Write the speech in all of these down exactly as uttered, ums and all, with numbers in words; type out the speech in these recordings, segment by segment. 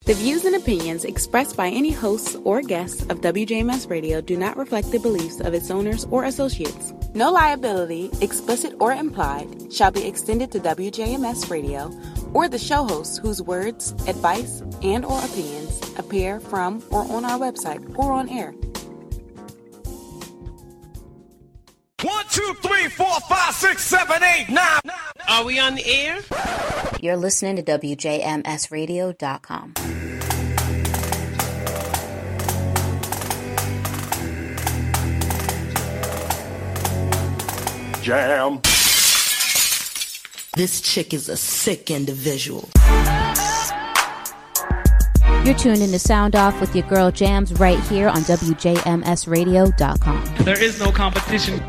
The views and opinions expressed by any hosts or guests of W J M S Radio do not reflect the beliefs of its owners or associates. No liability, explicit or implied, shall be extended to W J M S Radio or the show hosts whose words, advice, and or opinions appear from or on our website or on air. One, two, three, four, five, six, seven, eight, nine. Are we on the air? You're listening to W J M S radio dot com. Jam. This chick is a sick individual. You're tuned in to Sound Off with your girl Jams right here on W J M S radio dot com. There is no competition.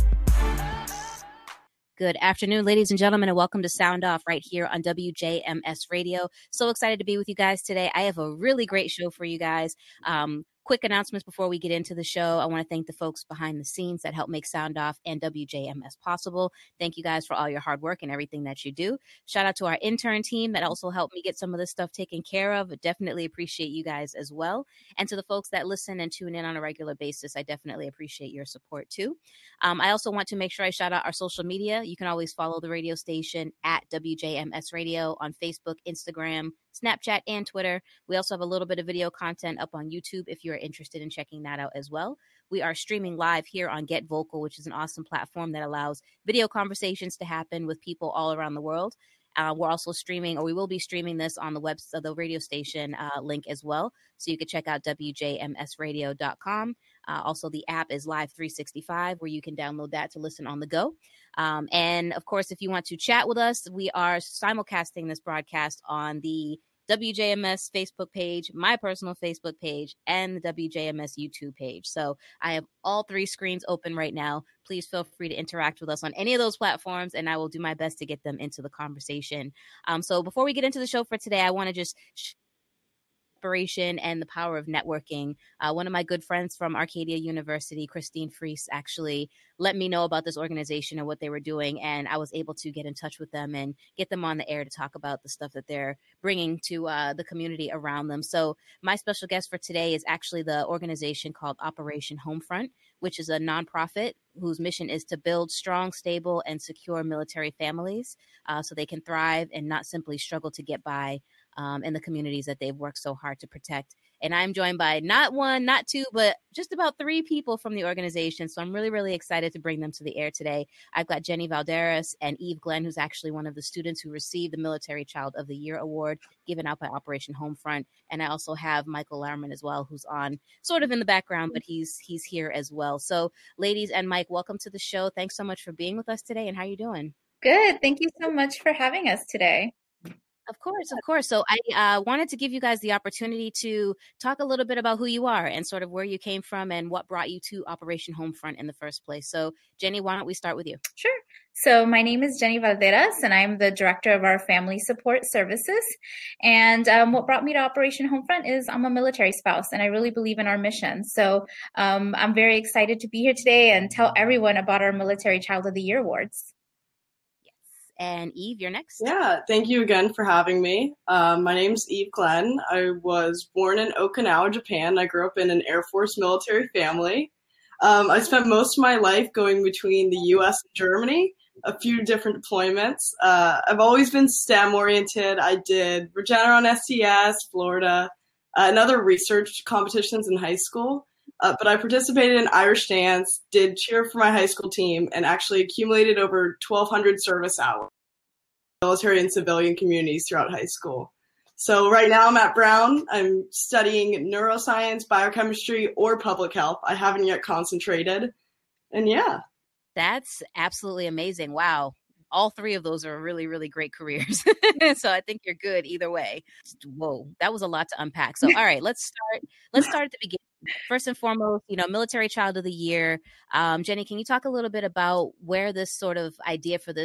Good afternoon, ladies and gentlemen, and welcome to Sound Off right here on W J M S Radio. So excited to be with you guys today. I have a really great show for you guys. Um, quick announcements before we get into the show. I want to thank the folks behind the scenes that help make Sound Off and W J M S possible. Thank you guys for all your hard work and everything that you do. Shout out to our intern team that also helped me get some of this stuff taken care of. I definitely appreciate you guys as well. And to the folks that listen and tune in on a regular basis, I definitely appreciate your support too. Um, I also want to make sure I shout out our social media. You can always follow the radio station at W J M S Radio on Facebook, Instagram, Snapchat, and Twitter. We also have a little bit of video content up on YouTube if you're interested in checking that out as well. We are streaming live here on Get Vocal, which is an awesome platform that allows video conversations to happen with people all around the world. Uh, we're also streaming, or we will be streaming this on the web, uh, the radio station uh, link as well. So you can check out W J M S radio dot com. Uh, also, the app is Live three sixty-five, where you can download that to listen on the go. Um, and of course, if you want to chat with us, we are simulcasting this broadcast on the W J M S Facebook page, my personal Facebook page, and the W J M S YouTube page. So I have all three screens open right now. Please feel free to interact with us on any of those platforms, and I will do my best to get them into the conversation. Um, so before we get into the show for today, I want to just sh- inspiration and the power of networking. Uh, one of my good friends from Arcadia University, Christine Fries, actually let me know about this organization and what they were doing, and I was able to get in touch with them and get them on the air to talk about the stuff that they're bringing to uh, the community around them. So my special guest for today is actually the organization called Operation Homefront, which is a nonprofit whose mission is to build strong, stable, and secure military families uh, so they can thrive and not simply struggle to get by Um, in the communities that they've worked so hard to protect. And I'm joined by not one, not two, but just about three people from the organization. So I'm really, really excited to bring them to the air today. I've got Jenny Valderas and Eve Glenn, who's actually one of the students who received the Military Child of the Year Award given out by Operation Homefront. And I also have Michael Larman as well, who's on sort of in the background, but he's he's here as well. So ladies and Mike, welcome to the show. Thanks so much for being with us today. And how are you doing? Good. Thank you so much for having us today. Of course, of course. So I uh, wanted to give you guys the opportunity to talk a little bit about who you are and sort of where you came from and what brought you to Operation Homefront in the first place. So Jenny, why don't we start with you? Sure. So my name is Jenny Valderas, and I'm the director of our Family Support Services. And um, what brought me to Operation Homefront is I'm a military spouse, and I really believe in our mission. So um, I'm very excited to be here today and tell everyone about our Military Child of the Year Awards. And Eve, you're next. Yeah, thank you again for having me. Um, my name's Eve Glenn. I was born in Okinawa, Japan. I grew up in an Air Force military family. Um, I spent most of my life going between the U S and Germany, a few different deployments. Uh, I've always been STEM-oriented. I did Regeneron S T S, Florida, uh, and other research competitions in high school. Uh, but I participated in Irish dance, did cheer for my high school team, and actually accumulated over twelve hundred service hours in military and civilian communities throughout high school. So right now I'm at Brown. I'm studying neuroscience, biochemistry, or public health. I haven't yet concentrated. And yeah. That's absolutely amazing. Wow. All three of those are really, really great careers. So I think you're good either way. Whoa, that was a lot to unpack. So, all right, let's start. Let's start at the beginning. First and foremost, you know, Military Child of the Year. Um, Jenny, can you talk a little bit about where this sort of idea for this,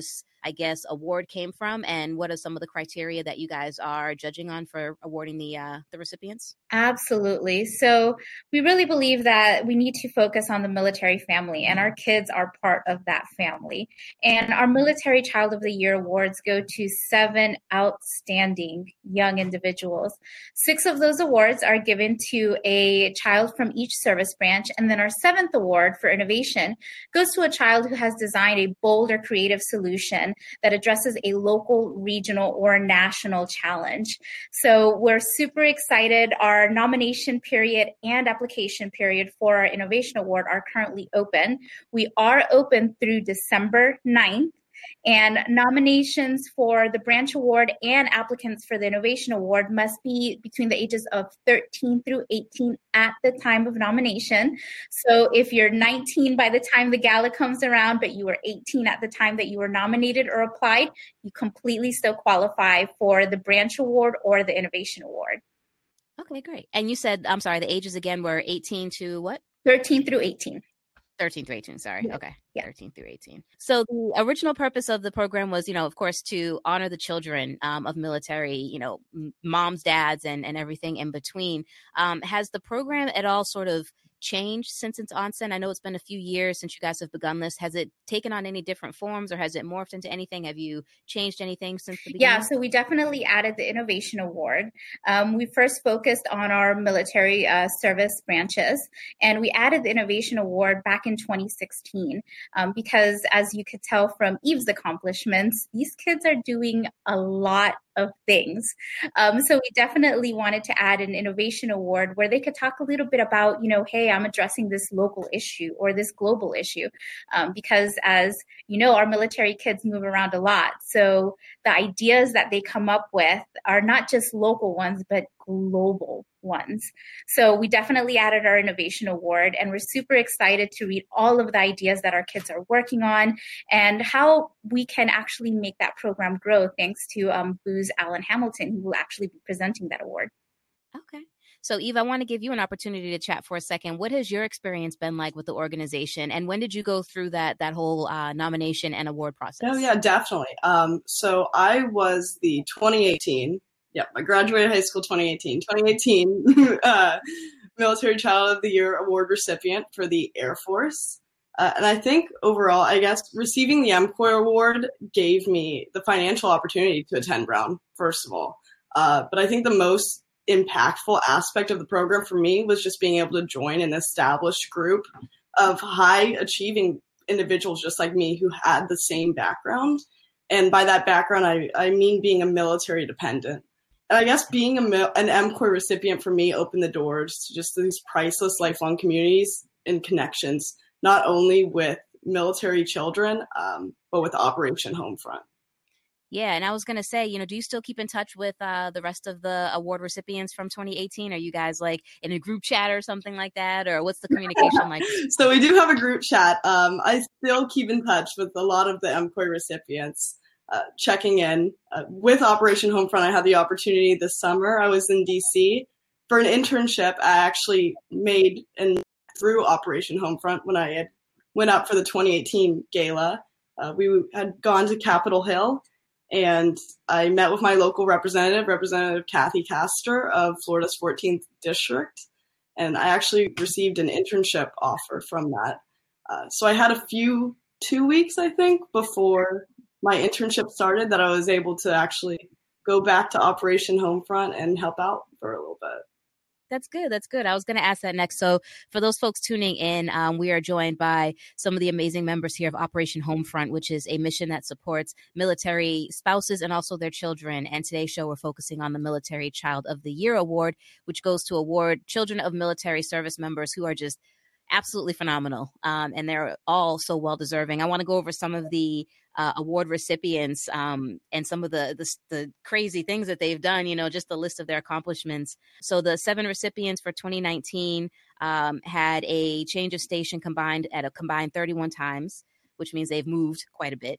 I guess, award came from, and what are some of the criteria that you guys are judging on for awarding the uh, the recipients? Absolutely. So we really believe that we need to focus on the military family, and our kids are part of that family. And our Military Child of the Year awards go to seven outstanding young individuals. Six of those awards are given to a child from each service branch, and then our seventh award for innovation goes to a child who has designed a bold or creative solution that addresses a local, regional, or national challenge. So we're super excited. Our nomination period and application period for our Innovation Award are currently open. We are open through December ninth. And nominations for the branch award and applicants for the Innovation Award must be between the ages of thirteen through eighteen at the time of nomination. So if you're nineteen by the time the gala comes around, but you were eighteen at the time that you were nominated or applied, you completely still qualify for the branch award or the Innovation Award. Okay, great. And you said, I'm sorry, the ages again were eighteen to what? thirteen through eighteen. thirteen through eighteen, sorry. Yeah. Okay. Yeah. thirteen through eighteen. So the original purpose of the program was, you know, of course, to honor the children um, of military, you know, m- moms, dads, and, and everything in between. Um, has the program at all sort of changed since its onset? I know it's been a few years since you guys have begun this. Has it taken on any different forms, or has it morphed into anything? Have you changed anything since the beginning? Yeah, so we definitely added the Innovation Award. Um, we first focused on our military uh, service branches, and we added the Innovation Award back in twenty sixteen um, because, as you could tell from Eve's accomplishments, these kids are doing a lot of things. Um, so we definitely wanted to add an Innovation Award where they could talk a little bit about, you know, hey, I'm addressing this local issue or this global issue. Um, because as you know, our military kids move around a lot. So the ideas that they come up with are not just local ones, but global ones. So we definitely added our Innovation Award, and we're super excited to read all of the ideas that our kids are working on and how we can actually make that program grow, thanks to um, Booz Allen Hamilton, who will actually be presenting that award. Okay. So, Eve, I want to give you an opportunity to chat for a second. What has your experience been like with the organization, and when did you go through that that whole uh, nomination and award process? Oh, yeah, definitely. Um, so I was the twenty eighteen, yeah, I graduated high school twenty eighteen, twenty eighteen uh, Military Child of the Year Award recipient for the Air Force. Uh, and I think overall, I guess receiving the M C O Y award gave me the financial opportunity to attend Brown, first of all. Uh, but I think the most impactful aspect of the program for me was just being able to join an established group of high achieving individuals just like me who had the same background. And by that background, I, I mean being a military dependent. And I guess being a, an M C O Y recipient for me opened the doors to just these priceless lifelong communities and connections, not only with military children, um, but with Operation Homefront. Yeah, and I was going to say, you know, do you still keep in touch with uh, the rest of the award recipients from twenty eighteen? Are you guys like in a group chat or something like that? Or what's the communication like? So we do have a group chat. Um, I still keep in touch with a lot of the M C O Y recipients, uh, checking in. Uh, with Operation Homefront, I had the opportunity this summer. I was in D C for an internship. I actually made and through Operation Homefront when I had went up for the twenty eighteen gala. Uh, we had gone to Capitol Hill, and I met with my local representative, Representative Kathy Castor of Florida's fourteenth District, and I actually received an internship offer from that. Uh, so I had a few, two weeks, I think, before my internship started that I was able to actually go back to Operation Homefront and help out for a little bit. That's good. That's good. I was going to ask that next. So for those folks tuning in, um, we are joined by some of the amazing members here of Operation Homefront, which is a mission that supports military spouses and also their children. And today's show, we're focusing on the Military Child of the Year Award, which goes to award children of military service members who are just absolutely phenomenal. Um, and they're all so well deserving. I want to go over some of the uh, award recipients um, and some of the, the the crazy things that they've done, you know, just the list of their accomplishments. So the seven recipients for twenty nineteen um, had a change of station combined at a combined thirty-one times, which means they've moved quite a bit.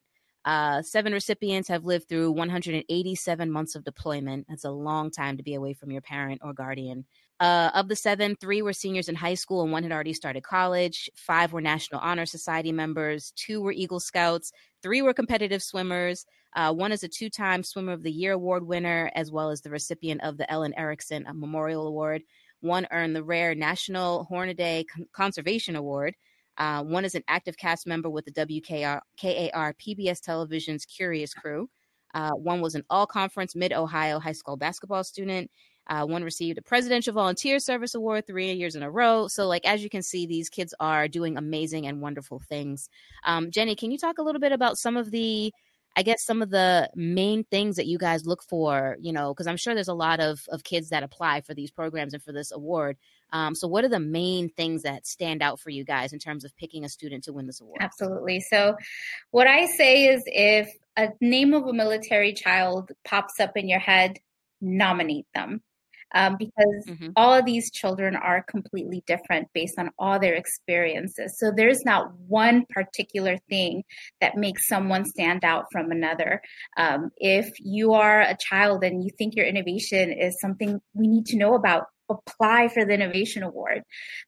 Uh, seven recipients have lived through one hundred eighty-seven months of deployment. That's a long time to be away from your parent or guardian. Uh, of the seven, three were seniors in high school and one had already started college. Five were National Honor Society members. Two were Eagle Scouts. Three were competitive swimmers. Uh, one is a two-time Swimmer of the Year award winner, as well as the recipient of the Ellen Erickson Memorial Award. One earned the rare National Hornaday Con- Conservation Award. Uh, one is an active cast member with the W K R, K A R P B S Television's Curious Crew. Uh, one was an all-conference Mid-Ohio high school basketball student. Uh, one received a Presidential Volunteer Service Award three years in a row. So, like, as you can see, these kids are doing amazing and wonderful things. Um, Jenny, can you talk a little bit about some of the, I guess, some of the main things that you guys look for, you know, because I'm sure there's a lot of, of kids that apply for these programs and for this award. Um, so what are the main things that stand out for you guys in terms of picking a student to win this award? Absolutely. So what I say is if a name of a military child pops up in your head, nominate them. Um, because mm-hmm. all of these children are completely different based on all their experiences. So there's not one particular thing that makes someone stand out from another. Um, if you are a child and you think your innovation is something we need to know about, apply for the Innovation Award.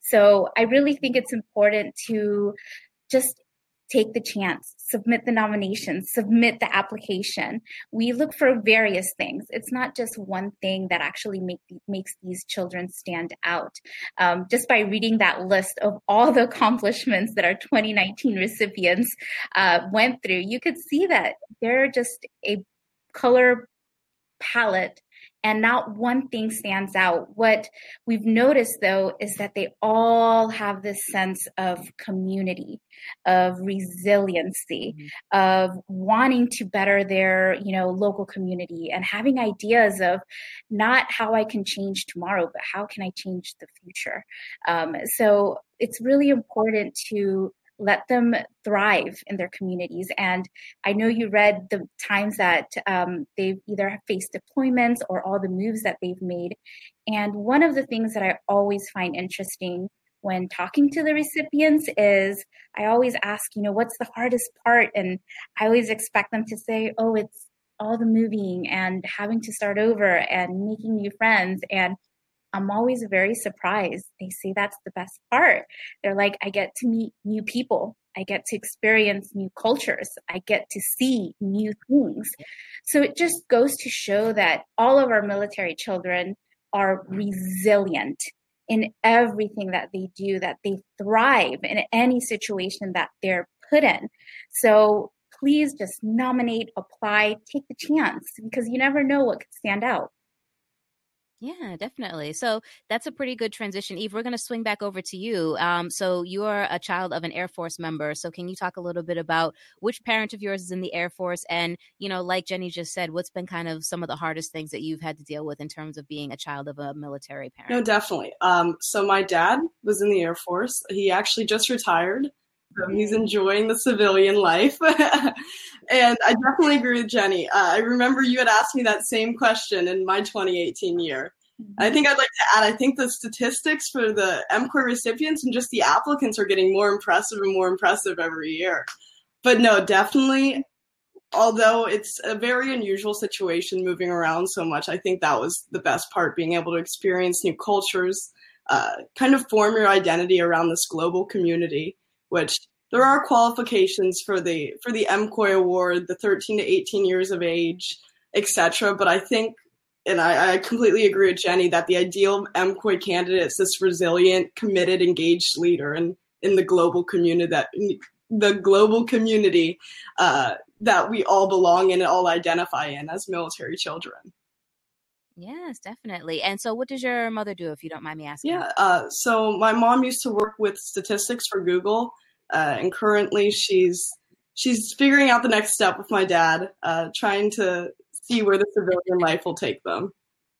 So I really think it's important to just take the chance, submit the nomination, submit the application. We look for various things. It's not just one thing that actually make, makes these children stand out. Um, just by reading that list of all the accomplishments that our twenty nineteen recipients uh, went through, you could see that they're just a color palette and not one thing stands out. What we've noticed, though, is that they all have this sense of community, of resiliency, mm-hmm. of wanting to better their, you know, local community and having ideas of not how I can change tomorrow, but how can I change the future. Um, so it's really important to let them thrive in their communities. And I know you read the times that um, they've either faced deployments or all the moves that they've made. And one of the things that I always find interesting when talking to the recipients is I always ask, you know, what's the hardest part? And I always expect them to say, oh, it's all the moving and having to start over and making new friends. And I'm always very surprised. They say that's the best part. They're like, I get to meet new people. I get to experience new cultures. I get to see new things. So it just goes to show that all of our military children are resilient in everything that they do, that they thrive in any situation that they're put in. So please just nominate, apply, take the chance, because you never know what could stand out. Yeah, definitely. So that's a pretty good transition. Eve, we're going to swing back over to you. Um, so you're a child of an Air Force member. So can you talk a little bit about which parent of yours is in the Air Force? And, you know, like Jenny just said, what's been kind of some of the hardest things that you've had to deal with in terms of being a child of a military parent? No, definitely. Um, so my dad was in the Air Force. He actually just retired. So he's enjoying the civilian life. And I definitely agree with Jenny. Uh, I remember you had asked me that same question in my twenty eighteen year. I think I'd like to add, I think the statistics for the M C O Y recipients and just the applicants are getting more impressive and more impressive every year. But no, definitely, although it's a very unusual situation moving around so much, I think that was the best part, being able to experience new cultures, uh, kind of form your identity around this global community, which there are qualifications for the for the M C O Y award, the thirteen to eighteen years of age, et cetera. But I think, and I, I completely agree with Jenny, that the ideal M C O Y candidate is this resilient, committed, engaged leader in, in the global community that the global community uh, that we all belong in and all identify in as military children. Yes, definitely. And so what does your mother do, if you don't mind me asking? Yeah, uh, so my mom used to work with statistics for Google. Uh, and currently she's she's figuring out the next step with my dad, uh, trying to see where the civilian life will take them.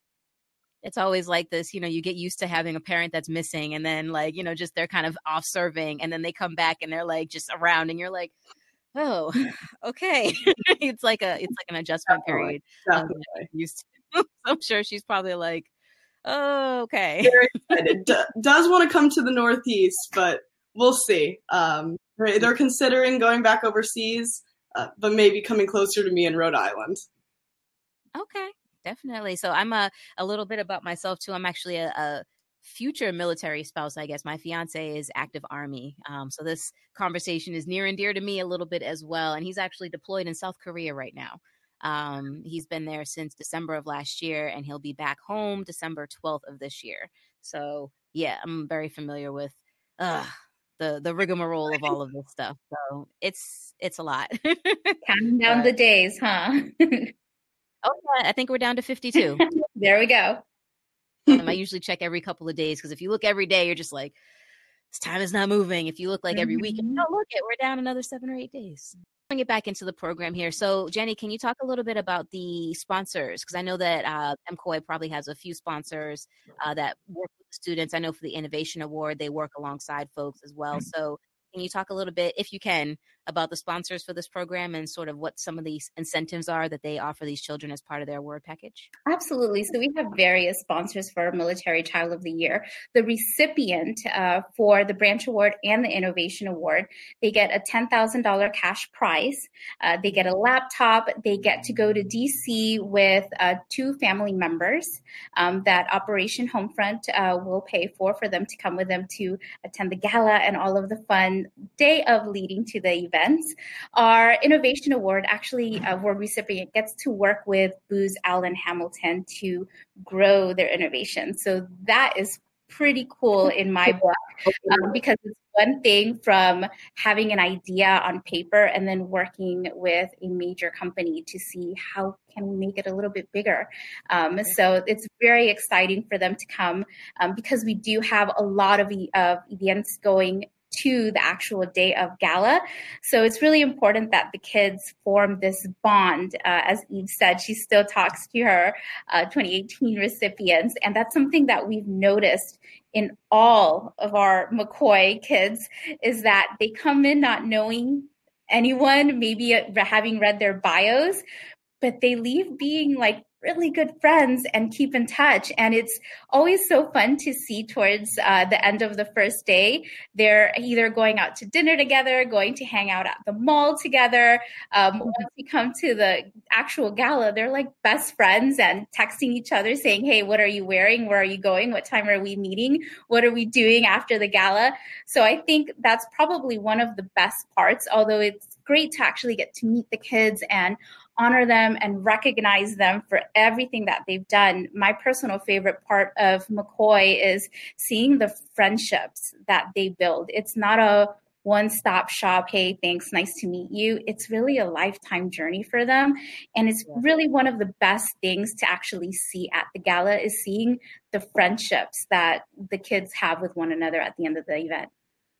It's always like this, you know, you get used to having a parent that's missing and then like, you know, just they're kind of off serving and then they come back and they're like just around and you're like, oh, okay. It's like a it's like an adjustment Definitely. period. Definitely. Um, used to. I'm sure she's probably like, oh, okay. Very excited. D- does want to come to the Northeast, but we'll see. Um, they're considering going back overseas. uh, but maybe coming closer to me in Rhode Island. Okay, definitely. So I'm a, a little bit about myself too. I'm actually a, a future military spouse, I guess. My fiance is active Army. Um, so this conversation is near and dear to me a little bit as well. And he's actually deployed in South Korea right now. Um, he's been there since December of last year, and he'll be back home December twelfth of this year. So yeah, I'm very familiar with uh, the the rigmarole of all of this stuff. So it's it's a lot. Counting down but, the days, huh? oh yeah, I think we're down to fifty-two. There we go. Um, I usually check every couple of days because if you look every day, you're just like, this time is not moving. If you look like every week, Mm-hmm. oh look it, we're down another seven or eight days. Bring it back into the program here. So Jenny, can you talk a little bit about the sponsors? Because I know that uh, M C O I probably has a few sponsors uh, that work with the students. I know for the Innovation Award, they work alongside folks as well. So can you talk a little bit, if you can, about the sponsors for this program and sort of what some of these incentives are that they offer these children as part of their award package? Absolutely. So we have various sponsors for Military Child of the Year. The recipient uh, for the Branch Award and the Innovation Award, they get a ten thousand dollars cash prize. Uh, they get a laptop. They get to go to D C with uh, two family members um, that Operation Homefront uh, will pay for, for them to come with them to attend the gala and all of the fun day of leading to the events. Our Innovation Award, actually, uh, award recipient gets to work with Booz Allen Hamilton to grow their innovation. So that is pretty cool in my book, um, because it's one thing from having an idea on paper and then working with a major company to see how can we make it a little bit bigger. Um, so it's very exciting for them to come um, because we do have a lot of, e- of events going to the actual day of gala. So it's really important that the kids form this bond. Uh, as Eve said, she still talks to her uh, twenty eighteen recipients. And that's something that we've noticed in all of our McCoy kids, is that they come in not knowing anyone, maybe having read their bios, but they leave being like really good friends and keep in touch. And it's always so fun to see towards uh, the end of the first day. They're either going out to dinner together, going to hang out at the mall together. Um, once we come to the actual gala, they're like best friends and texting each other saying, hey, what are you wearing? Where are you going? What time are we meeting? What are we doing after the gala? So I think that's probably one of the best parts, although it's great to actually get to meet the kids and honor them and recognize them for everything that they've done. My personal favorite part of McCoy is seeing the friendships that they build. It's not a one-stop shop, hey, thanks, nice to meet you. It's really a lifetime journey for them. And it's really one of the best things to actually see at the gala is seeing the friendships that the kids have with one another at the end of the event.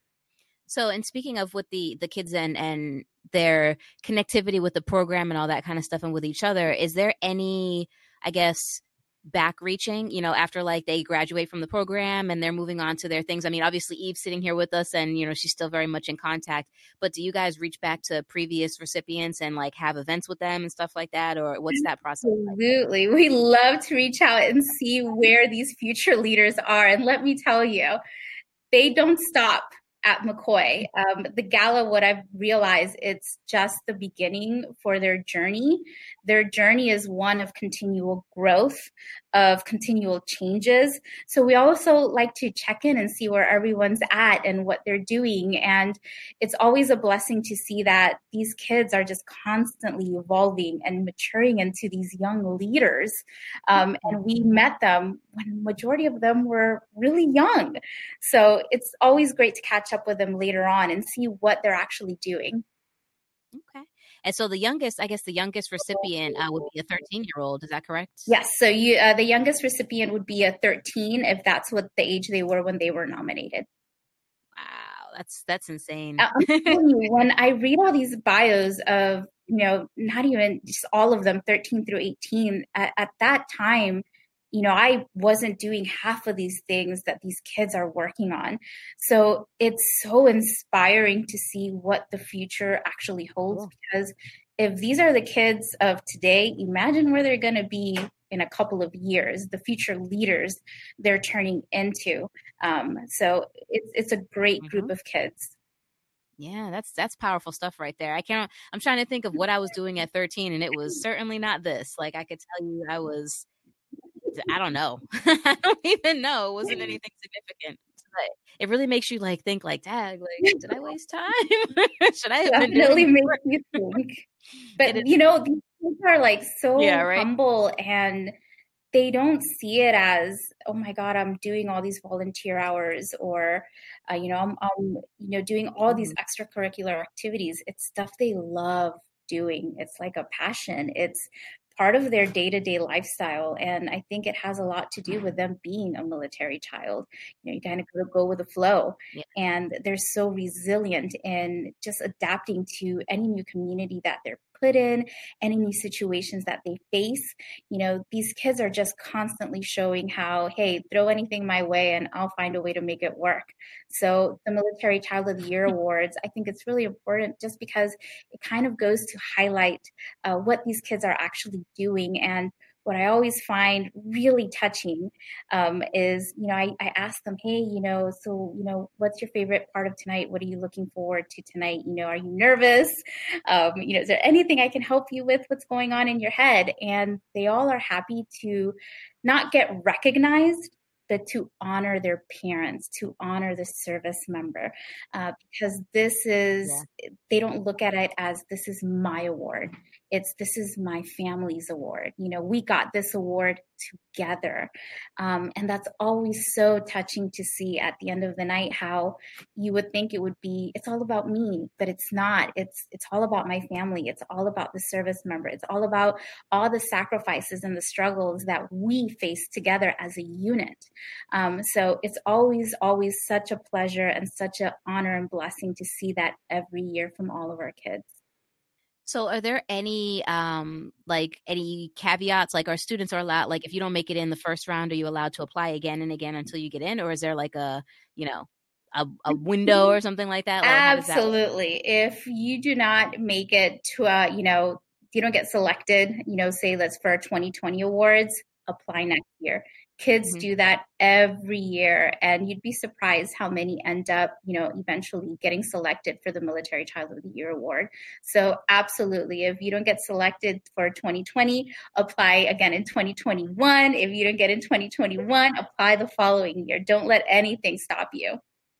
So, and speaking of with the the kids and and their connectivity with the program and all that kind of stuff and with each other, is there any, I guess, back reaching, you know, after like they graduate from the program and they're moving on to their things? I mean, obviously Eve's sitting here with us and, you know, she's still very much in contact, but do you guys reach back to previous recipients and like have events with them and stuff like that? Or what's that process like? Absolutely. We love to reach out and see where these future leaders are. And let me tell you, they don't stop at McCoy. Um, the gala, what I've realized, it's just the beginning for their journey. Their journey is one of continual growth, of continual changes. So we also like to check in and see where everyone's at and what they're doing. And it's always a blessing to see that these kids are just constantly evolving and maturing into these young leaders. Um, and we met them when majority of them were really young. So it's always great to catch up with them later on and see what they're actually doing. Okay. And so the youngest, I guess the youngest recipient uh, would be a thirteen-year-old. Is that correct? Yes. So you, uh, the youngest recipient would be a thirteen if that's what the age they were when they were nominated. Wow, that's that's insane. I'm telling you, when I read all these bios of, you know, not even just all of them, thirteen through eighteen, at, at that time, you know, I wasn't doing half of these things that these kids are working on. So it's so inspiring to see what the future actually holds, because if these are the kids of today, imagine where they're going to be in a couple of years, the future leaders they're turning into. Um, so it's, it's a great group mm-hmm. of kids. Yeah, that's that's powerful stuff right there. I can't. I'm trying to think of what I was doing at thirteen, and it was certainly not this. Like I could tell you, I was. I don't know. I don't even know. It wasn't anything significant. But it really makes you like think like, "Dad, like, did I waste time? Should I have been Definitely doing makes you think. But you know, these kids are like so Yeah, right? humble, and they don't see it as, oh my God, I'm doing all these volunteer hours, or, uh, you know, I'm, I'm, you know, doing all these extracurricular activities. It's stuff they love doing. It's like a passion. It's part of their day-to-day lifestyle. And I think it has a lot to do with them being a military child. You know, you kind of go, go with the flow. Yeah. And they're so resilient in just adapting to any new community that they're put in, any new situations that they face. You know, these kids are just constantly showing how, hey, throw anything my way and I'll find a way to make it work. So the Military Child of the Year Awards, I think it's really important just because it kind of goes to highlight uh, what these kids are actually doing. And what I always find really touching um, is, you know, I, I ask them, hey, you know, so, you know, what's your favorite part of tonight? What are you looking forward to tonight? You know, are you nervous? Um, you know, is there anything I can help you with? What's going on in your head? And they all are happy to not get recognized, but to honor their parents, to honor the service member, uh, because this is, yeah. they don't look at it as this is my award. It's, this is my family's award. You know, we got this award together. Um, and that's always so touching to see at the end of the night, how you would think it would be, it's all about me, but it's not. It's, it's all about my family. It's all about the service member. It's all about all the sacrifices and the struggles that we face together as a unit. Um, so it's always, always such a pleasure and such an honor and blessing to see that every year from all of our kids. So are there any, um, like any caveats, like our students are allowed, like if you don't make it in the first round, are you allowed to apply again and again until you get in? Or is there like a, you know, a, a window or something like that? Like, absolutely. That if you do not make it to a, you know, you don't get selected, you know, say let's for our twenty twenty awards, apply next year. Kids mm-hmm. do that every year, and you'd be surprised how many end up, you know, eventually getting selected for the Military Child of the Year Award. So absolutely, if you don't get selected for twenty twenty, apply again in twenty twenty-one. If you don't get in twenty twenty-one, apply the following year. Don't let anything stop you.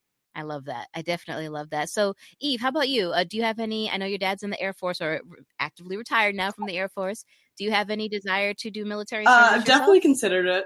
I love that. I definitely love that. So Eve, how about you? Uh, do you have any, I know your dad's in the Air Force or actively retired now from the Air Force. Do you have any desire to do military service? Uh, I've definitely considered it.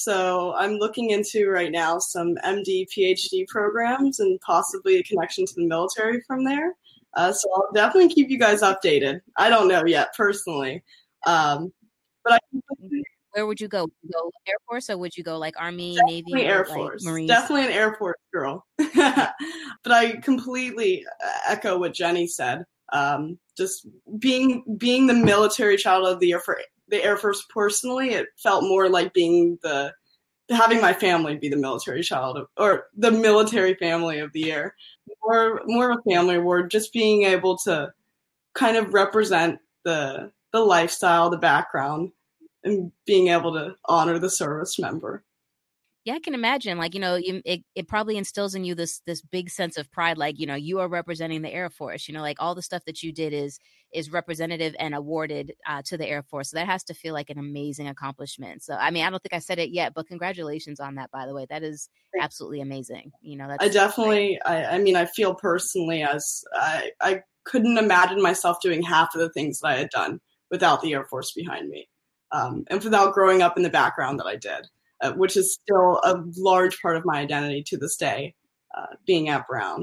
So I'm looking into right now some M D, P H D programs and possibly a connection to the military from there. Uh, so I'll definitely keep you guys updated. I don't know yet personally. Um, but I Where would you go? Would you go Air Force or would you go like Army, definitely Navy, Air like Force? Marines? Definitely an Air Force girl. But I completely echo what Jenny said. Um, just being being the Military Child of the Year for the Air Force personally, it felt more like being the having my family be the military child of, or the military family of the year. More more of a family award, just being able to kind of represent the the lifestyle, the background, and being able to honor the service member. Yeah, I can imagine. Like, you know, you, it, it probably instills in you this this big sense of pride. Like, you know, you are representing the Air Force. You know, like all the stuff that you did is is representative and awarded uh, to the Air Force. So that has to feel like an amazing accomplishment. So, I mean, I don't think I said it yet, but congratulations on that, by the way. That is absolutely amazing. You know, that's I definitely, I, I mean, I feel personally as I, I couldn't imagine myself doing half of the things that I had done without the Air Force behind me, um, and without growing up in the background that I did. Uh, which is still a large part of my identity to this day, uh, being at Brown.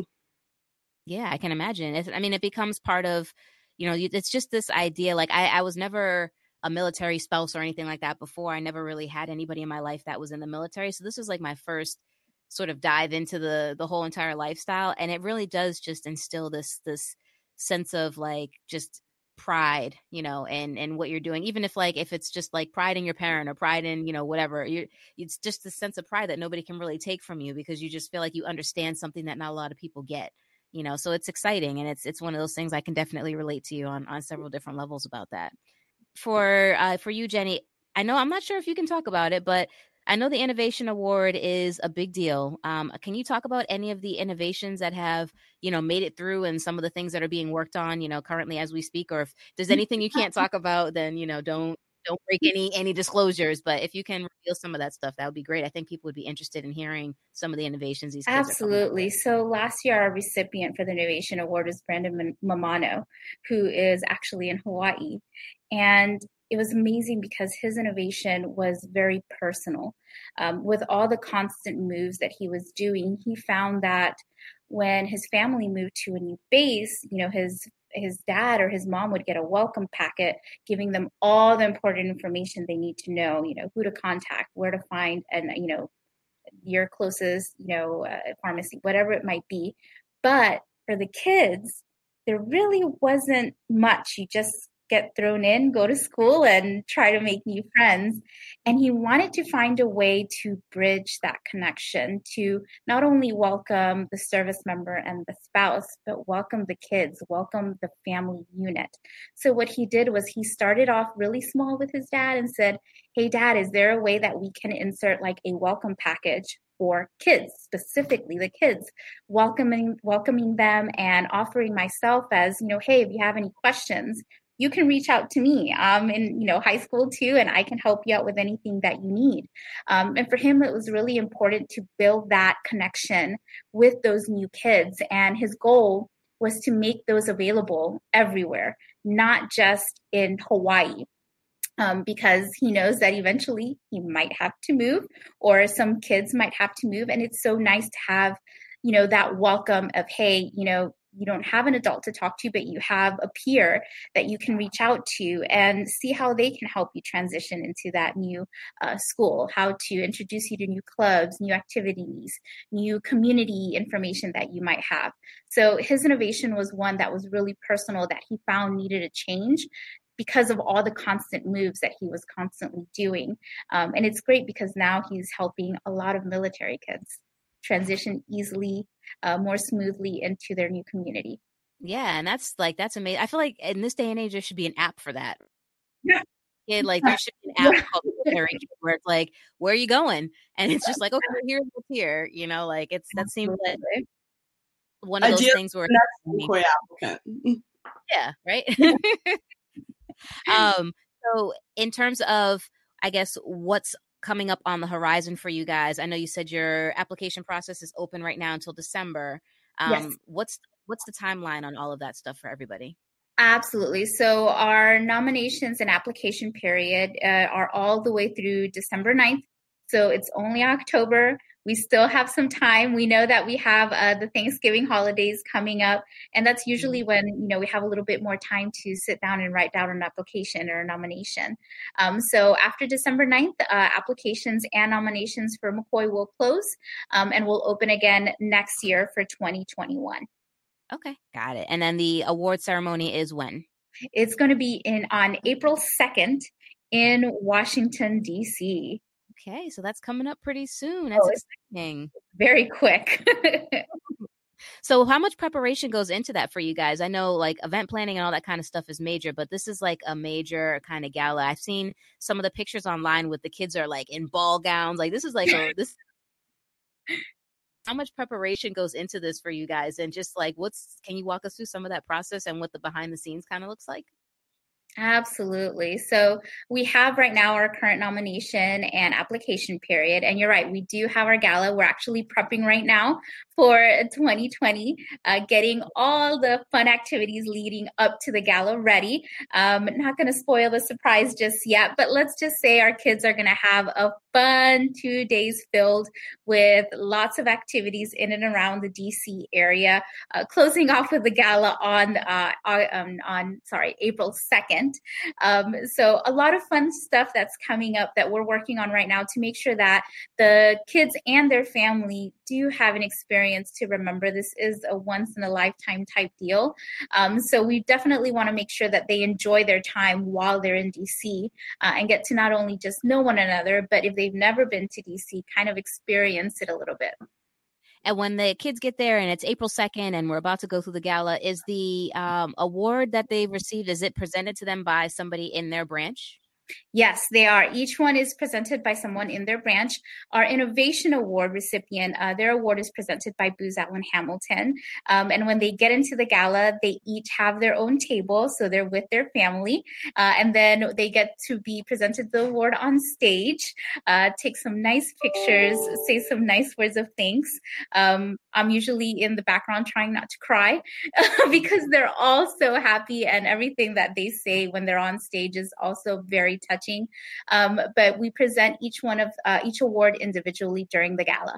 Yeah, I can imagine. It's, I mean, it becomes part of, you know, it's just this idea. Like I, I was never a military spouse or anything like that before. I never really had anybody in my life that was in the military. So this was like my first sort of dive into the the whole entire lifestyle. And it really does just instill this this sense of like just pride, you know, and and what you're doing, even if like if it's just like pride in your parent or pride in, you know, whatever, you it's just the sense of pride that nobody can really take from you because you just feel like you understand something that not a lot of people get, you know. So it's exciting, and it's it's one of those things I can definitely relate to you on on several different levels about that. For uh for you, Jenny, I know I'm not sure if you can talk about it, but I know the Innovation Award is a big deal. Um, can you talk about any of the innovations that have, you know, made it through and some of the things that are being worked on, you know, currently as we speak? Or if there's anything you can't talk about, then, you know, don't don't break any any disclosures. But if you can reveal some of that stuff, that would be great. I think people would be interested in hearing some of the innovations these kids Absolutely. are coming up with. So last year, our recipient for the Innovation Award was Brandon Mamano, who is actually in Hawaii. And it was amazing because his innovation was very personal. Um, with all the constant moves that he was doing, he found that when his family moved to a new base, you know, his his dad or his mom would get a welcome packet giving them all the important information they need to know, you know, who to contact, where to find, and, you know, your closest, you know, uh, pharmacy, whatever it might be. But for the kids, there really wasn't much. You just get thrown in, go to school, and try to make new friends. And he wanted to find a way to bridge that connection, to not only welcome the service member and the spouse, but welcome the kids, welcome the family unit. So what he did was he started off really small with his dad and said, hey, Dad, is there a way that we can insert like a welcome package for kids, specifically the kids, welcoming welcoming them and offering myself as, you know, hey, if you have any questions, you can reach out to me. I'm in, you know, high school too, and I can help you out with anything that you need. Um, and for him, it was really important to build that connection with those new kids. And his goal was to make those available everywhere, not just in Hawaii. Um, because he knows that eventually he might have to move, or some kids might have to move. And it's so nice to have, you know, that welcome of, hey, you know, you don't have an adult to talk to, but you have a peer that you can reach out to and see how they can help you transition into that new uh, school, how to introduce you to new clubs, new activities, new community information that you might have. So his innovation was one that was really personal, that he found needed a change because of all the constant moves that he was constantly doing. Um, and it's great because now he's helping a lot of military kids transition easily, uh, more smoothly into their new community. Yeah, and that's like, that's amazing. I feel like in this day and age, there should be an app for that. Yeah. Yeah, like there should be an app called Military Kid where it's like, where are you going? And it's just like, okay, here's what's here. You know, like it's, that seems like one of those Idea things where, Koi applicant. yeah, right. um, so in terms of, I guess, what's coming up on the horizon for you guys, I know you said your application process is open right now until December. Um, Yes. What's what's the timeline on all of that stuff for everybody? Absolutely. So our nominations and application period uh, are all the way through December ninth. So it's only October. We still have some time. We know that we have uh, the Thanksgiving holidays coming up, and that's usually when, you know, we have a little bit more time to sit down and write down an application or a nomination. Um, so after December ninth, uh, applications and nominations for McCoy will close, um, and will open again next year for twenty twenty-one. Okay, got it. And then the award ceremony is when? It's going to be in on April second in Washington, D C. Okay, so that's coming up pretty soon. That's Oh, it's exciting. very quick. So how much preparation goes into that for you guys? I know like event planning and all that kind of stuff is major, but this is like a major kind of gala. I've seen some of the pictures online with the kids are like in ball gowns. Like this is like a, this. How much preparation goes into this for you guys? And just like, what's, can you walk us through some of that process and what the behind the scenes kind of looks like? Absolutely. So we have right now our current nomination and application period. And you're right, we do have our gala. We're actually prepping right now for twenty twenty, uh, getting all the fun activities leading up to the gala ready. Um, not going to spoil the surprise just yet, but let's just say our kids are going to have a fun two days filled with lots of activities in and around the D C area, uh, closing off with the gala on, uh, on, on sorry, April second. Um, so a lot of fun stuff that's coming up that we're working on right now to make sure that the kids and their family do have an experience to remember. This is a once in a lifetime type deal. Um, so we definitely want to make sure that they enjoy their time while they're in D C uh, and get to not only just know one another, but if they've never been to D C, kind of experience it a little bit. And when the kids get there and it's April second and we're about to go through the gala, is the um, award that they've received, is it presented to them by somebody in their branch? Yes, they are. Each one is presented by someone in their branch. Our Innovation Award recipient, uh, their award is presented by Booz Allen Hamilton. Um, and when they get into the gala, they each have their own table, so they're with their family. Uh, and then they get to be presented the award on stage, uh, take some nice pictures, say some nice words of thanks. Um, I'm usually in the background trying not to cry because they're all so happy, and everything that they say when they're on stage is also very touching. Um, but we present each one of uh, each award individually during the gala.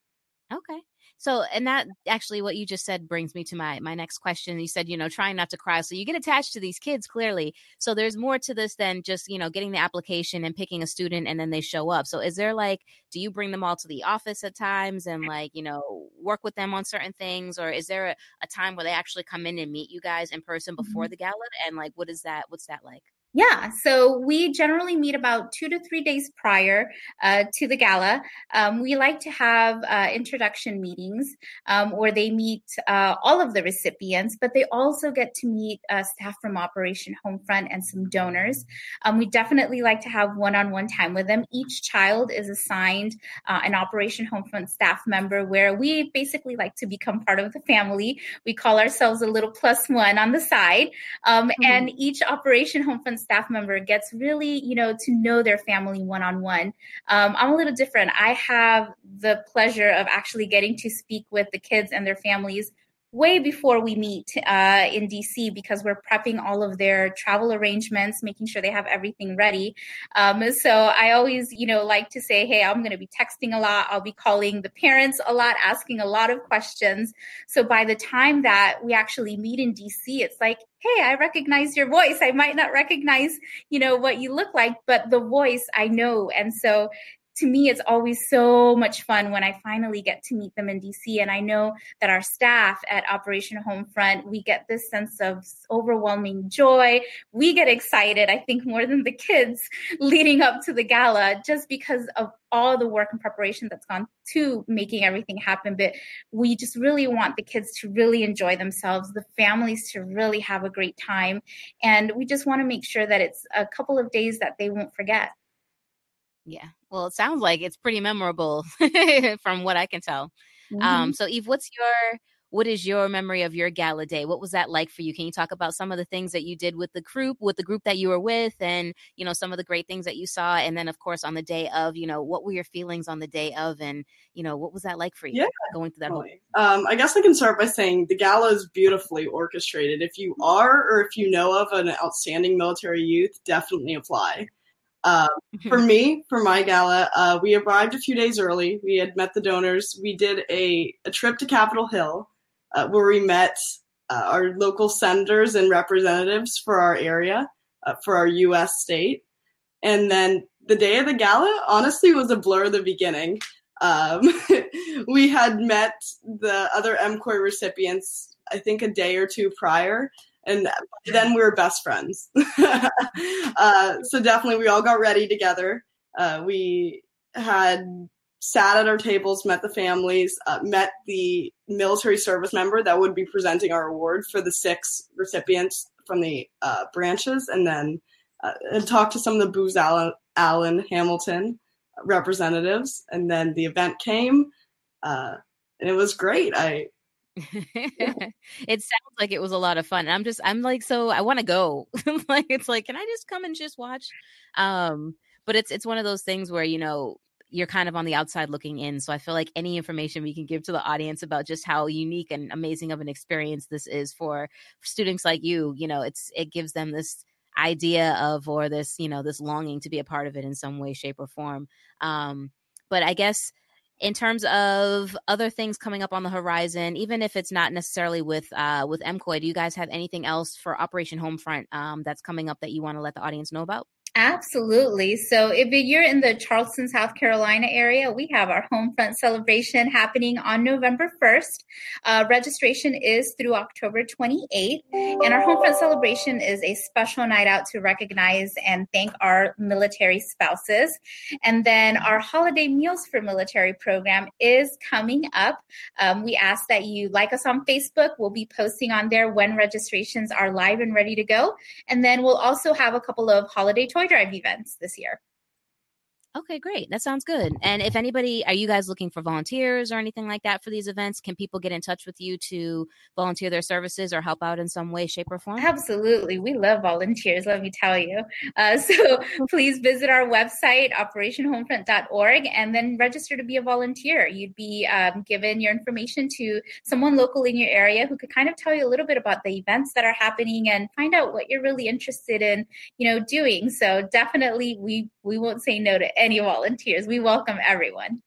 Okay. So, and that actually what you just said brings me to my, my next question. You said, you know, trying not to cry. So you get attached to these kids clearly. So there's more to this than just, you know, getting the application and picking a student and then they show up. So is there like, do you bring them all to the office at times and like, you know, work with them on certain things? Or is there a, a time where they actually come in and meet you guys in person before mm-hmm. the gala? And like, what is that? What's that like? Yeah, so we generally meet about two to three days prior uh, to the gala. Um, we like to have uh, introduction meetings um, where they meet uh, all of the recipients, but they also get to meet uh, staff from Operation Homefront and some donors. Um, we definitely like to have one-on-one time with them. Each child is assigned uh, an Operation Homefront staff member where we basically like to become part of the family. We call ourselves a little plus one on the side. Um, mm-hmm. And each Operation Homefront staff member gets really, you know, to know their family one-on-one. Um, I'm a little different. I have the pleasure of actually getting to speak with the kids and their families way before we meet uh, in D C because we're prepping all of their travel arrangements, making sure they have everything ready. Um, so I always, you know, like to say, hey, I'm going to be texting a lot. I'll be calling the parents a lot, asking a lot of questions. So by the time that we actually meet in D C, it's like, hey, I recognize your voice. I might not recognize, you know, what you look like, but the voice I know. And so to me, it's always so much fun when I finally get to meet them in D C. And I know that our staff at Operation Homefront, we get this sense of overwhelming joy. We get excited, I think, more than the kids leading up to the gala, just because of all the work and preparation that's gone to making everything happen. But we just really want the kids to really enjoy themselves, the families to really have a great time. And we just want to make sure that it's a couple of days that they won't forget. Yeah. Well, it sounds like it's pretty memorable from what I can tell. Mm-hmm. Um, so Eve, what's your, what is your memory of your gala day? What was that like for you? Can you talk about some of the things that you did with the group, with the group that you were with, and, you know, some of the great things that you saw? And then of course, on the day of, you know, what were your feelings on the day of, and, you know, what was that like for you yeah, going through that whole? Um, I guess I can start by saying the gala is beautifully orchestrated. If you are, or if you know of an outstanding military youth, definitely apply. Uh, for me, for my gala, uh, we arrived a few days early. We had met the donors. We did a, a trip to Capitol Hill uh, where we met uh, our local senators and representatives for our area, uh, for our U S state. And then the day of the gala, honestly, was a blur at the beginning. Um, we had met the other M C O Y recipients, I think, a day or two prior. And then we were best friends. uh, so definitely we all got ready together. Uh, we had sat at our tables, met the families, uh, met the military service member that would be presenting our award for the six recipients from the uh, branches, and then uh, and talked to some of the Booz Allen, Allen Hamilton representatives. And then the event came, uh, and it was great. I It sounds like it was a lot of fun. I'm just, I'm like, so I want to go. Like, it's like, can I just come and just watch? Um, but it's, it's one of those things where, you know, you're kind of on the outside looking in. So I feel like any information we can give to the audience about just how unique and amazing of an experience this is for, for students like you, you know, it's, it gives them this idea of, or this, you know, this longing to be a part of it in some way, shape, or form. Um, but I guess, in terms of other things coming up on the horizon, even if it's not necessarily with uh, with M C O Y, do you guys have anything else for Operation Homefront um, that's coming up that you want to let the audience know about? Absolutely. So if you're in the Charleston, South Carolina area, we have our Homefront celebration happening on November first. Uh, registration is through October twenty-eighth. And our Homefront celebration is a special night out to recognize and thank our military spouses. And then our Holiday Meals for Military program is coming up. Um, we ask that you like us on Facebook. We'll be posting on there when registrations are live and ready to go. And then we'll also have a couple of holiday toy toy drive events this year. Okay, great. That sounds good. And if anybody, are you guys looking for volunteers or anything like that for these events? Can people get in touch with you to volunteer their services or help out in some way, shape, or form? Absolutely. We love volunteers, let me tell you. Uh, so please visit our website, operation homefront dot org, and then register to be a volunteer. You'd be um, given your information to someone local in your area who could kind of tell you a little bit about the events that are happening and find out what you're really interested in, you know, doing. So definitely we, we won't say no to any volunteers. We welcome everyone.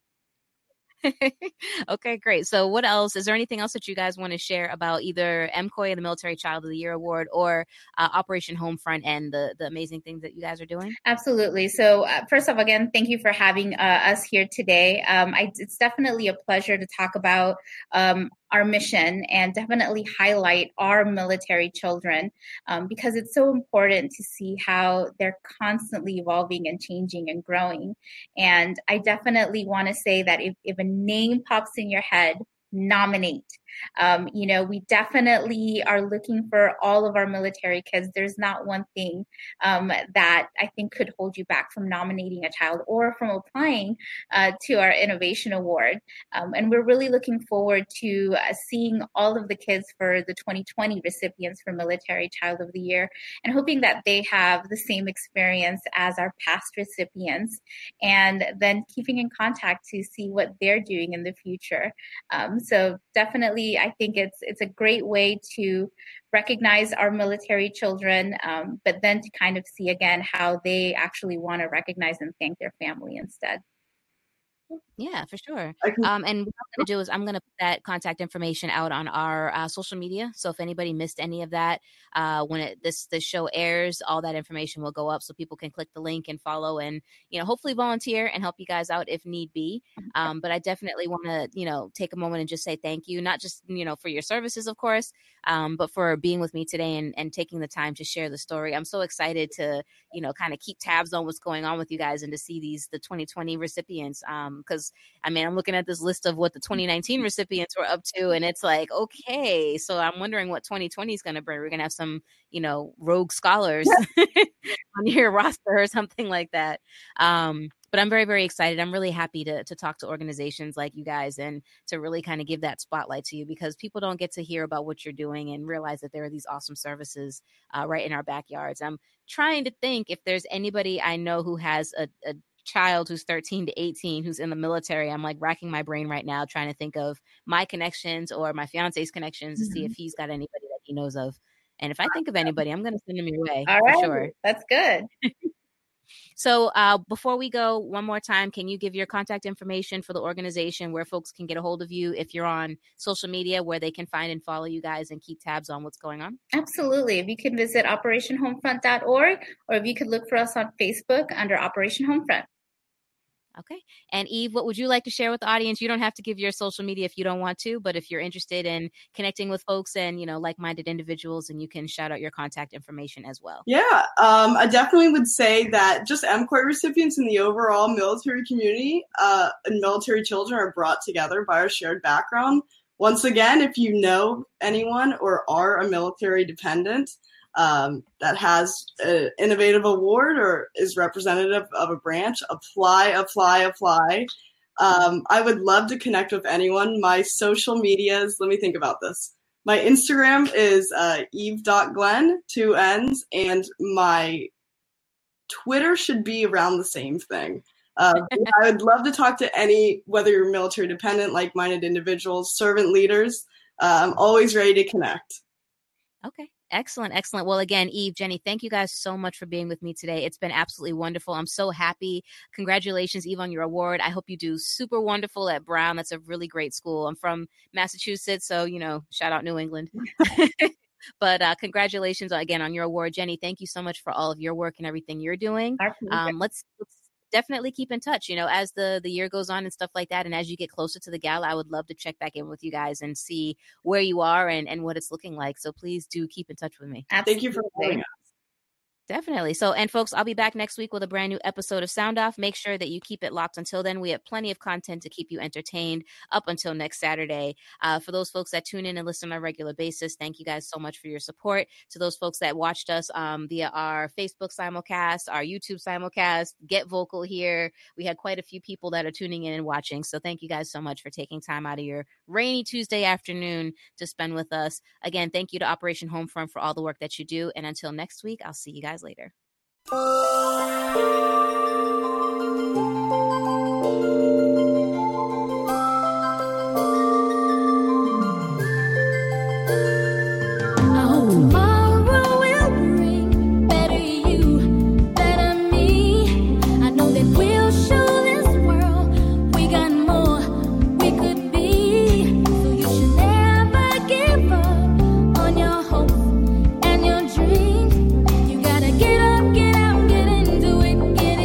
Okay, great. So what else? Is there anything else that you guys want to share about either M C O Y, the Military Child of the Year Award, or uh, Operation Homefront and the, the amazing things that you guys are doing? Absolutely. So uh, first off, again, thank you for having uh, us here today. Um, I, it's definitely a pleasure to talk about um, our mission and definitely highlight our military children um, because it's so important to see how they're constantly evolving and changing and growing. And I definitely want to say that if, if a name pops in your head, nominate. Um, you know, we definitely are looking for all of our military kids. There's not one thing um, that I think could hold you back from nominating a child or from applying uh, to our Innovation Award. Um, and we're really looking forward to uh, seeing all of the kids for the twenty twenty recipients for Military Child of the Year and hoping that they have the same experience as our past recipients and then keeping in contact to see what they're doing in the future. Um, so definitely, I think it's it's a great way to recognize our military children, um, but then to kind of see again how they actually want to recognize and thank their family instead. Yeah, for sure. Can- Um, and what I'm going to do is I'm going to put that contact information out on our uh, social media. So if anybody missed any of that, uh, when it, this this show airs, all that information will go up so people can click the link and follow and, you know, hopefully volunteer and help you guys out if need be. Um, but I definitely want to, you know, take a moment and just say thank you, not just, you know, for your services, of course, um, but for being with me today and, and taking the time to share the story. I'm so excited to, you know, kind of keep tabs on what's going on with you guys and to see these, the twenty twenty recipients. Um, cause I mean, I'm looking at this list of what the twenty nineteen recipients were up to, and it's like, okay, so I'm wondering what twenty twenty is going to bring. We're going to have some, you know, rogue scholars on your roster or something like that. Um, but I'm very, very excited. I'm really happy to to talk to organizations like you guys and to really kind of give that spotlight to you because people don't get to hear about what you're doing and realize that there are these awesome services uh, right in our backyards. I'm trying to think if there's anybody I know who has a, a child who's thirteen to eighteen who's in the military. I'm like racking my brain right now trying to think of my connections or my fiance's connections mm-hmm. to see if he's got anybody that he knows of. And if I think of anybody, I'm going to send them your way. All for right. Sure. That's good. So uh, before we go, one more time, can you give your contact information for the organization where folks can get a hold of you if you're on social media, where they can find and follow you guys and keep tabs on what's going on? Absolutely. If you could visit operation homefront dot org or if you could look for us on Facebook under Operation Homefront. Okay. And Eve, what would you like to share with the audience? You don't have to give your social media if you don't want to, but if you're interested in connecting with folks and, you know, like-minded individuals, and you can shout out your contact information as well. Yeah, um, I definitely would say that just M C O Y recipients in the overall military community uh, and military children are brought together by our shared background. Once again, if you know anyone or are a military dependent, Um, that has an innovative award or is representative of a branch, apply, apply, apply. Um, I would love to connect with anyone. My social medias, let me think about this. My Instagram is uh, eve dot glenn, two N's, and my Twitter should be around the same thing. Uh, I would love to talk to any, whether you're military dependent, like-minded individuals, servant leaders. Uh, I'm always ready to connect. Okay. Excellent. Excellent. Well, again, Eve, Jenny, thank you guys so much for being with me today. It's been absolutely wonderful. I'm so happy. Congratulations, Eve, on your award. I hope you do super wonderful at Brown. That's a really great school. I'm from Massachusetts, so, you know, shout out New England. But uh, congratulations again on your award. Jenny, thank you so much for all of your work and everything you're doing. Um, let's, let's definitely keep in touch, you know, as the, the year goes on and stuff like that. And as you get closer to the gala, I would love to check back in with you guys and see where you are and, and what it's looking like. So please do keep in touch with me. Absolutely. Thank you for calling us. Definitely. So, and folks, I'll be back next week with a brand new episode of Sound Off. Make sure that you keep it locked. Until then, we have plenty of content to keep you entertained up until next Saturday. Uh, for those folks that tune in and listen on a regular basis, thank you guys so much for your support. To those folks that watched us um, via our Facebook simulcast, our YouTube simulcast, Get Vocal here. We had quite a few people that are tuning in and watching. So thank you guys so much for taking time out of your rainy Tuesday afternoon to spend with us. Again, thank you to Operation Homefront for all the work that you do. And until next week, I'll see you guys later. Get up, get out, get into it, get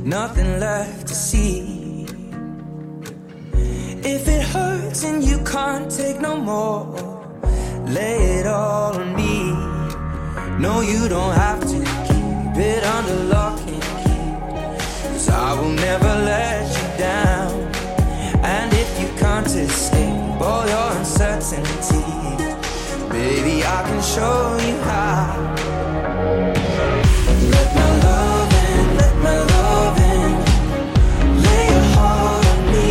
nothing left to see. If it hurts and you can't take no more, lay it all on me. No, you don't have to keep it under lock and key, 'cause I will never let you down. And if you can't escape all your uncertainties, baby, I can show you how. Let my love in, let my love in, lay your heart on me.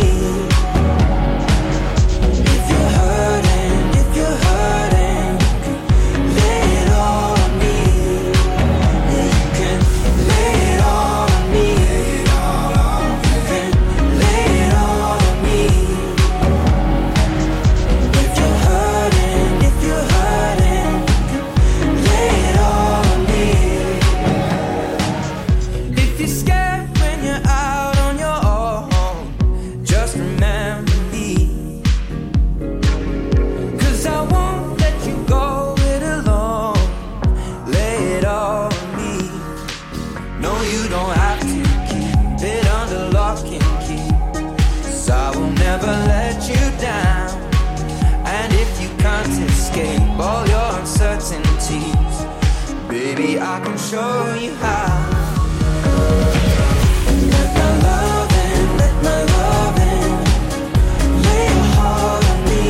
If you're hurting, if you're hurting, lay it all on me. Yeah, you can lay it all on me. You can lay it all on me. If you're hurting, if you're hurting, lay it all on me. If you're scared when you're out on your own, just remember me. 'Cause I won't let you go it alone. Lay it all on me. No, you don't have to keep it under lock and key, 'cause I will never let you down. And if you can't escape all your uncertainties, baby, I can show you how. Let my love in, let my love in, lay your heart on me.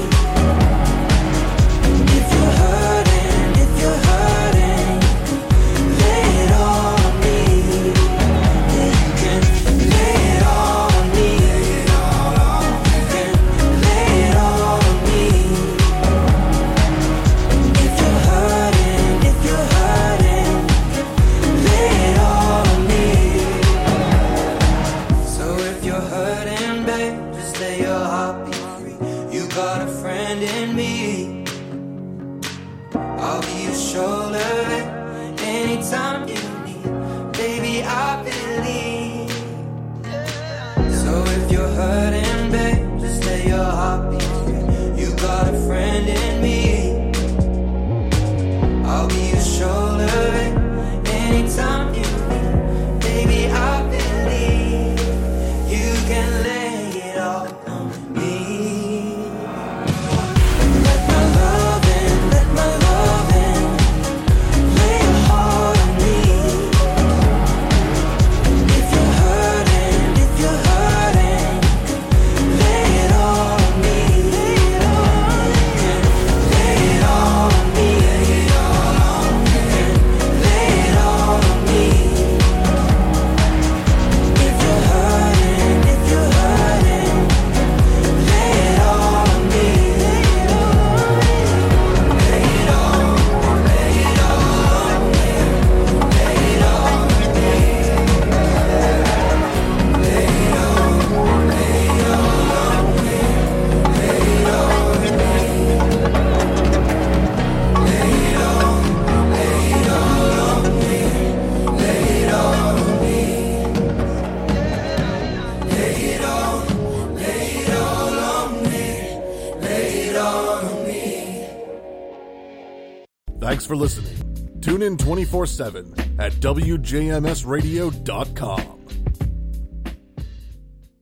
If you're hurting, if you're hurting, lay it all on me. Yeah, you can lay it all on me. You can lay it all on me. If you're hurting, if you're hurting, lay it all on me. So if you're hurting, babe, just lay your heart be free. You got a friend in me. I'll be your shoulder anytime you need. Baby, I believe. So if you're hurting, babe, just lay your heart be free. You got a friend in me. I'll be your shoulder anytime you need. Baby, I believe you can lay it all on me. Let my love in, let my love in, lay your heart on me. If you're hurting, if you're hurting, lay it all on me. Lay it all, you can lay it all on me. Lay it all on me. Lay it all on me. If you're hurting, if you're hurting, lay it all on me. Lay it all, lay it all, lay it all on me. Lay it all on me. Lay it all, lay it all on me. Lay it all on me. Lay it all, lay it all on me. Lay it all on me. Lay it all, lay it all on me. Lay it all on me. Thanks for listening. Tune in twenty-four seven at W J M S radio dot com.